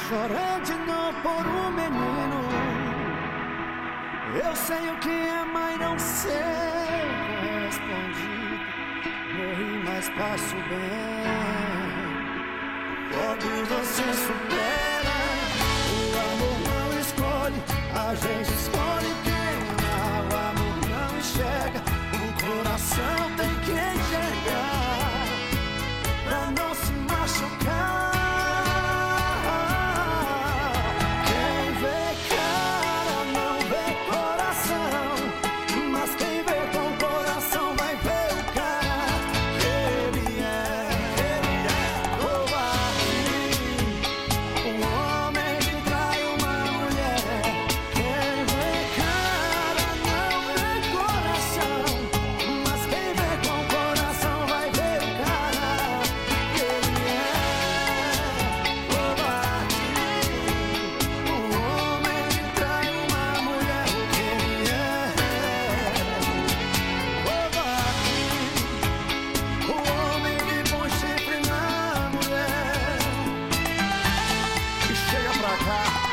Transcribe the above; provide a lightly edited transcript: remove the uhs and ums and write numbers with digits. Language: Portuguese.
chorei de novo por um menino. Eu sei o que é, mas não sei correspondido. Morri, mas passo bem. Quando você supera, o amor não escolhe, a gente escolhe quem ama. O amor não enxerga, o coração tem que enxergar pra não se machucar. Chega pra cá.